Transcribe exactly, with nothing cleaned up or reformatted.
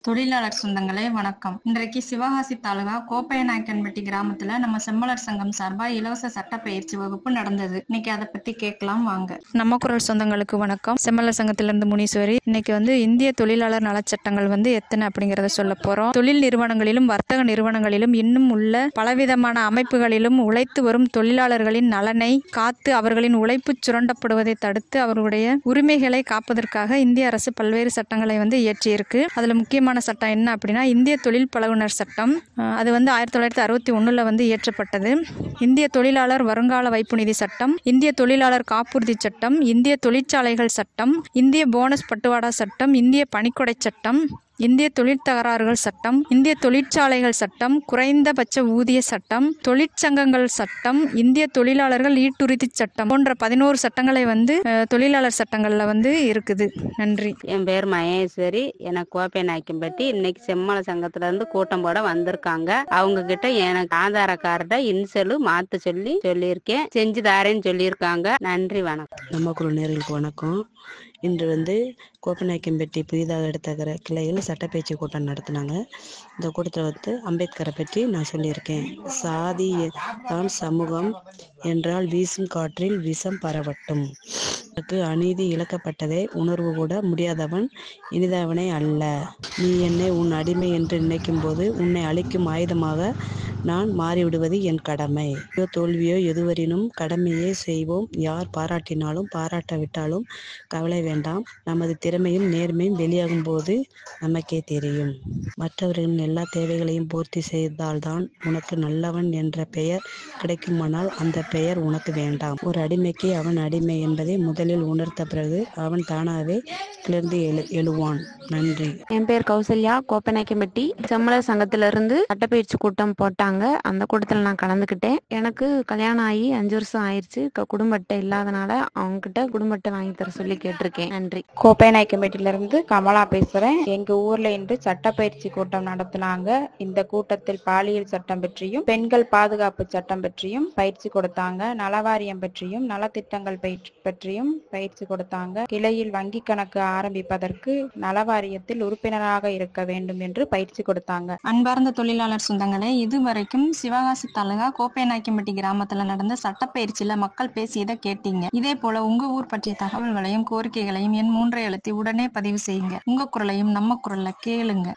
தொழிலாளர் சொந்தங்களே வணக்கம். இன்றைக்கு சிவகாசி தாலுகா கோப்பைநாயக்கன்பட்டி கிராமத்துல நம்ம செம்மலர் சங்கம் சார்பா இலவச சட்ட பயிற்சி வகுப்பு நடந்தது. இன்னைக்கு அதை பத்தி கேட்கலாம் வாங்க. நம்ம குரல் சொந்தங்களுக்கு வணக்கம். செம்மலர் சங்கத்திலிருந்து முனீஸ்வரி. இன்னைக்கு வந்து இந்திய தொழிலாளர் நலச்சட்டங்கள் வந்து எத்தனை அப்படிங்கறத சொல்ல போறோம். தொழில் நிறுவனங்களிலும் வர்த்தக நிறுவனங்களிலும் இன்னும் உள்ள பலவிதமான அமைப்புகளிலும் உழைத்து வரும் தொழிலாளர்களின் நலனை காத்து அவர்களின் உழைப்பு சுரண்டப்படுவதை தடுத்து அவர்களுடைய உரிமைகளை காப்பதற்காக இந்திய அரசு பல்வேறு சட்டங்களை வந்து இயற்றியிருக்கு. அதுல முக்கியமான சட்டம் என்ன அப்படின்னா இந்திய தொழில் பழகுனர் சட்டம். அது வந்து ஆயிரத்தி தொள்ளாயிரத்தி அறுபத்தி ஒண்ணுல வந்து இயற்றப்பட்டது. இந்திய தொழிலாளர் வருங்கால வைப்பு நிதி சட்டம், இந்திய தொழிலாளர் காப்புறுதி சட்டம், இந்திய தொழிற்சாலைகள் சட்டம், இந்திய போனஸ் பட்டுவாடா சட்டம், இந்திய பணிக்கொடை சட்டம், இந்திய தொழிற் தகராறுகள் சட்டம், இந்திய தொழிற்சாலைகள் சட்டம், குறைந்தபட்ச ஊதிய சட்டம், தொழிற்சங்கங்கள் சட்டம், இந்திய தொழிலாளர்கள் ஈட்டுறுதி சட்டம் போன்ற பதினோரு சட்டங்களை வந்து தொழிலாளர் சட்டங்கள்ல வந்து இருக்குது. நன்றி. என் பேர் மகேஸ்வரி. எனக்கு கோப்பைநாயக்கன்பட்டி. இன்னைக்கு செம்மல சங்கத்துல இருந்து கூட்டம் போட வந்திருக்காங்க. அவங்க கிட்ட எனக்கு ஆதார கார்டை இன்சலு மாத்த சொல்லி சொல்லியிருக்கேன். செஞ்சு தாரேன்னு சொல்லியிருக்காங்க. நன்றி, வணக்கம். நம்ம குழு நேர்களுக்கு வணக்கம். இன்று வந்து கோப்பைநாயக்கன்பட்டி புதிதாக எடுத்த கிளையில் சட்டப்பயிற்சி கூட்டம் நடத்தினாங்க. இந்த கூட்டத்தில் வந்து அம்பேத்கரை பற்றி நான் சொல்லியிருக்கேன். சாதி தான் சமூகம் என்றால் வீசும் காற்றில் விஷம் பரவட்டும். அநீதி இழக்கப்பட்டதை உணர்வு கூட முடியாதவன் இனிதவனே அல்ல. நீ என்னை உன் அடிமை என்று நினைக்கும் போது உன்னை அழிக்கும் ஆயுதமாக நான் மாறிவிடுவது என் கடமை. தோல்வியோ எதுவரினும் கடமையே செய்வோம். யார் பாராட்டினாலும் பாராட்டாவிட்டாலும் கவலை வேண்டாம். நமது திறமையும் நேர்மையும் வெளியாகும் போது நமக்கே தெரியும். மற்றவர்களின் எல்லா தேவைகளையும் பூர்த்தி செய்தால்தான் உனக்கு நல்லவன் என்ற பெயர் கிடைக்குமானால் அந்த பெயர் உனக்கு வேண்டாம். ஒரு அடிமைக்கு அவன் அடிமை என்பதை முதலில் உணர்த்த பிறகு அவன் தானாகவே கிளர்ந்து எழு எழுவான் நன்றி. என் பேர் கௌசல்யா. கோப்பைநாயக்கன்பட்டி செம்மலர் சங்கத்திலிருந்து சட்டப்பயிற்சி கூட்டம் போட்டாங்க. அந்த கூட்டத்தில் நான் கலந்துக்கிட்டேன். எனக்கு கல்யாணம் ஆகி அஞ்சு வருஷம் ஆயிடுச்சு. குடும்ப அட்டை இல்லாதனால அவங்க கிட்ட குடும்ப அட்டை வாங்கி தர சொல்லி கேட்டிருக்கேன். நன்றி. கோப்பைநாயக்கன்பட்டியில இருந்து கமலா பேசுறேன். எங்க ஊர்ல இன்று சட்டப்பயிற்சி கூட்டம் நடத்தினாங்க. இந்த கூட்டத்தில் பாலியல் சட்டம் பற்றியும் பெண்கள் பாதுகாப்பு சட்டம் பற்றியும் பயிற்சி கொடுத்தாங்க. நலவாரியம் பற்றியும் நலத்திட்டங்கள் பற்றியும் பயிற்சி கொடுத்தாங்க. கிளையில் வங்கி கணக்கு ஆரம்பிப்பதற்கு நலவாரியத்தில் உறுப்பினராக இருக்க வேண்டும் என்று பயிற்சி கொடுத்தாங்க. அன்பார்ந்த தொழிலாளர் சொந்தங்களே, இதுவரைக்கும் சிவகாசி தாலுகா கோப்பைநாயக்கன்பட்டி கிராமத்துல நடந்த சட்டப்பயிற்சியில மக்கள் பேசியதை கேட்டீங்க. இதே போல உங்க ஊர் பற்றிய தகவல்களையும் கோரிக்கைகளையும் என் மூன்றை எழுத்தி உடனே பதிவு செய்யுங்க. உங்க குரலையும் நம்ம குரல்ல கேளுங்க.